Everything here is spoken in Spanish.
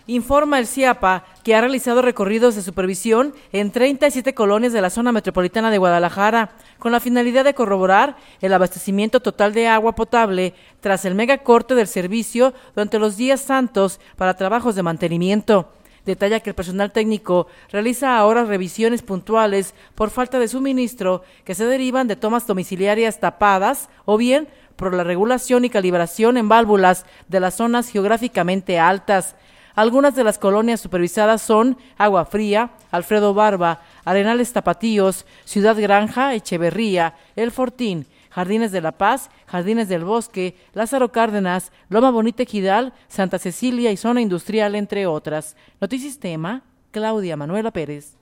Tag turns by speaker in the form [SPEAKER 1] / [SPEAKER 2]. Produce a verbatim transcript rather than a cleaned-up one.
[SPEAKER 1] Informa el CIAPA que ha realizado recorridos de supervisión en treinta y siete colonias de la zona metropolitana de Guadalajara, con la finalidad de corroborar el abastecimiento total de agua potable tras el megacorte del servicio durante los días santos para trabajos de mantenimiento. Detalla que el personal técnico realiza ahora revisiones puntuales por falta de suministro que se derivan de tomas domiciliarias tapadas o bien por la regulación y calibración en válvulas de las zonas geográficamente altas. Algunas de las colonias supervisadas son Agua Fría, Alfredo Barba, Arenales Tapatíos, Ciudad Granja, Echeverría, El Fortín, Jardines de la Paz, Jardines del Bosque, Lázaro Cárdenas, Loma Bonita Ejidal, Santa Cecilia y Zona Industrial, entre otras. Notisistema, Claudia Manuela Pérez.